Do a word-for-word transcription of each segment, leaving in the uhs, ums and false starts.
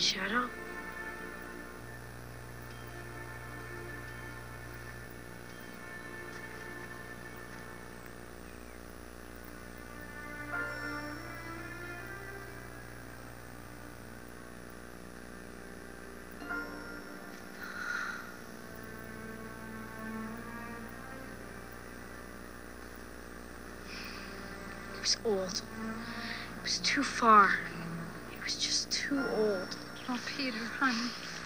Shadow? He was old. It was too far. He was just too old. Oh, Peter, honey.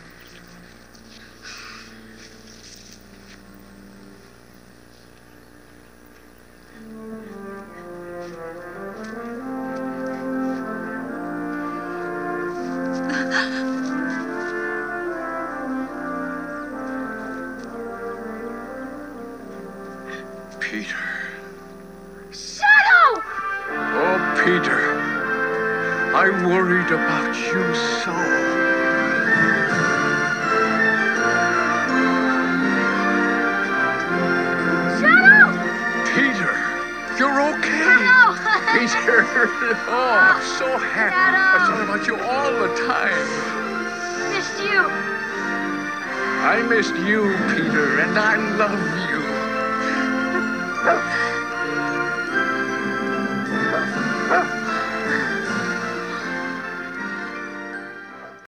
Peter. Shadow! Oh, Peter. I worried about you so. Shadow! Peter, you're okay. Shadow! Peter. Oh, I'm so happy. Shadow! I thought about you all the time. Missed you. I missed you, Peter, and I love you.